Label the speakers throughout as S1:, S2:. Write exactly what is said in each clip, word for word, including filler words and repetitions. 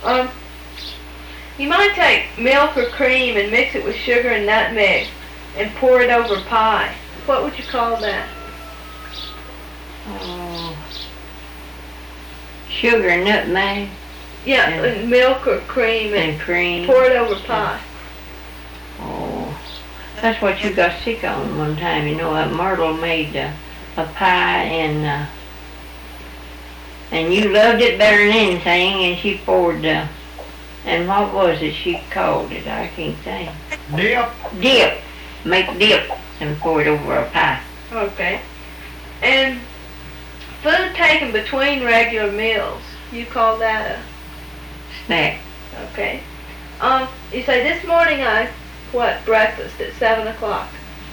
S1: Um, you might take milk or cream and mix it with sugar and nutmeg and pour it over pie. What would you call that?
S2: Oh, sugar and nutmeg.
S1: Yeah,
S2: and,
S1: and milk or cream and,
S2: and cream.
S1: Pour it over pie.
S2: Oh, that's what you got sick on one time. You know, that Myrtle made uh, a pie and uh, and you loved it better than anything. And she poured uh, and what was it she called it? I can't think.
S3: Dip.
S2: Dip. Make dip and pour it over a pie.
S1: Okay. And food taken between regular meals, you call that a
S2: snack.
S1: Okay. Um, you say this morning I what breakfast at seven o'clock.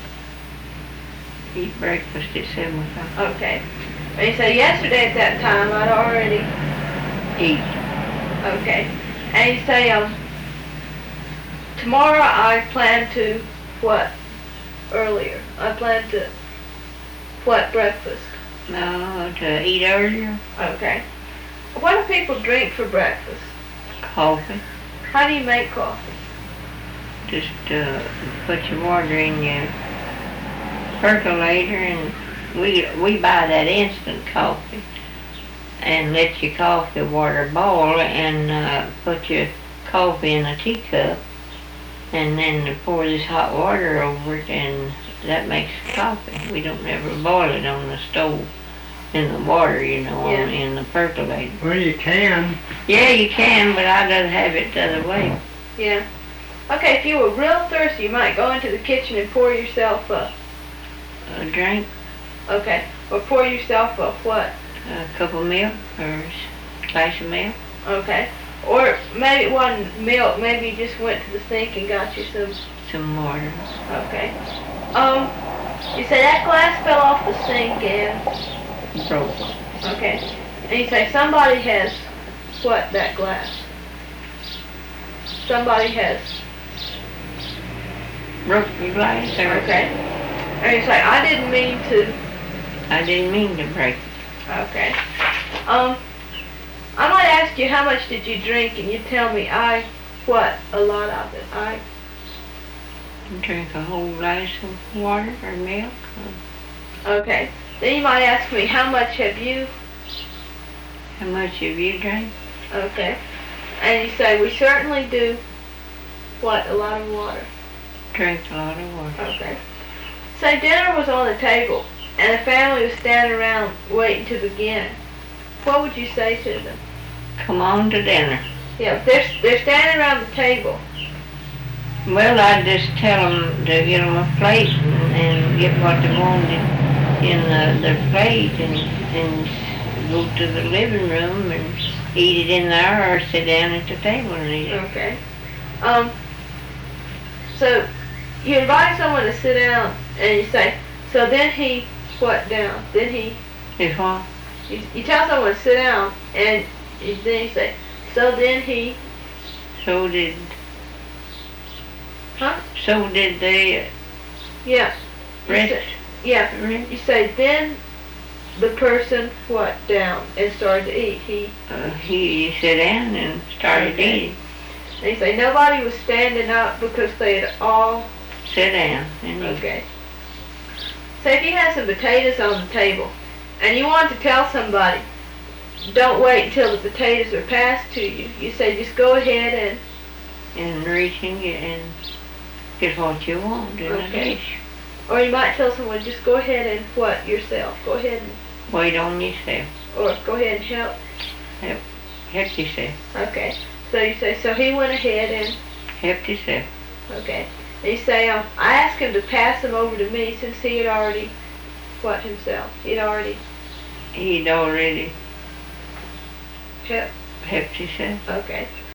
S2: Eat breakfast at seven o'clock.
S1: Okay. And you say yesterday at that time I'd already
S2: eat.
S1: Okay. And you say um tomorrow I plan to what earlier? I plan to what breakfast?
S2: No, to eat earlier.
S1: Okay. What do people drink for breakfast?
S2: Coffee.
S1: How do you make coffee?
S2: Just uh, put your water in your percolator, and we we buy that instant coffee, and let your coffee water boil, and uh, put your coffee in a teacup, and then pour this hot water over it, and that makes coffee. We don't ever boil it on the stove. In the water, you know,
S1: Yeah.
S2: on, in the percolator.
S3: Well, you can.
S2: Yeah, you can, but I'd rather have it the other way.
S1: Yeah. Okay, if you were real thirsty, you might go into the kitchen and pour yourself a...
S2: A drink?
S1: Okay. Or pour yourself a what?
S2: A cup of milk or a glass of milk.
S1: Okay. Or maybe it wasn't milk, maybe you just went to the sink and got you some...
S2: Some water.
S1: Okay. Um, you say that glass fell off the sink and...
S2: Broke.
S1: Okay. And you say somebody has what, that glass? Somebody has...
S2: Broke the glass? Or
S1: Okay. And you say, I didn't mean to...
S2: I didn't mean to break it.
S1: Okay. Um, I might ask you how much did you drink, and you tell me I, what, a lot of it. I...
S2: Drink a whole glass of water or milk. Or
S1: Okay. Then you might ask me, how much have you?
S2: how much have you drank?
S1: Okay. And you say, we certainly do, what, a lot of water.
S2: Drink a lot of water.
S1: Okay. Say dinner was on the table, and the family was standing around waiting to begin. What would you say to them?
S2: Come on to dinner.
S1: Yeah, they're, they're standing around the table.
S2: Well, I'd just tell them to get them a plate and, and get what they wanted in the, their plate, and, and go to the living room and eat it in there, or sit down at the table and eat it.
S1: Okay. Um, so you invite someone to sit down, and you say, so then he, what, down? Then he,
S2: If what?
S1: you, you tell someone to sit down, and you, then you say, so then he,
S2: So did,
S1: huh?
S2: so did they
S1: Yeah. You
S2: rest?
S1: say- Yeah.
S2: rest?
S1: You say, then the person, what, down, and started to eat. He,
S2: Uh, he sat down and started
S1: Okay.
S2: eating.
S1: and you say, nobody was standing up because they had all,
S2: Sit down and eat.
S1: okay. Say if you had some potatoes on the table, and you want to tell somebody, don't wait until the potatoes are passed to you. You say, just go ahead and,
S2: And reach and get, and get what you want in
S1: Okay.
S2: the dish.
S1: or you might tell someone, just go ahead and what, yourself. Go ahead and,
S2: Wait on yourself.
S1: or go ahead and help.
S2: Help yourself.
S1: Okay. So you say, so he went ahead and,
S2: Help yourself.
S1: okay. And you say, um, I asked him to pass them over to me since he had already, what, himself? He'd already
S2: He'd already
S1: helped.
S2: helped yourself.
S1: Okay.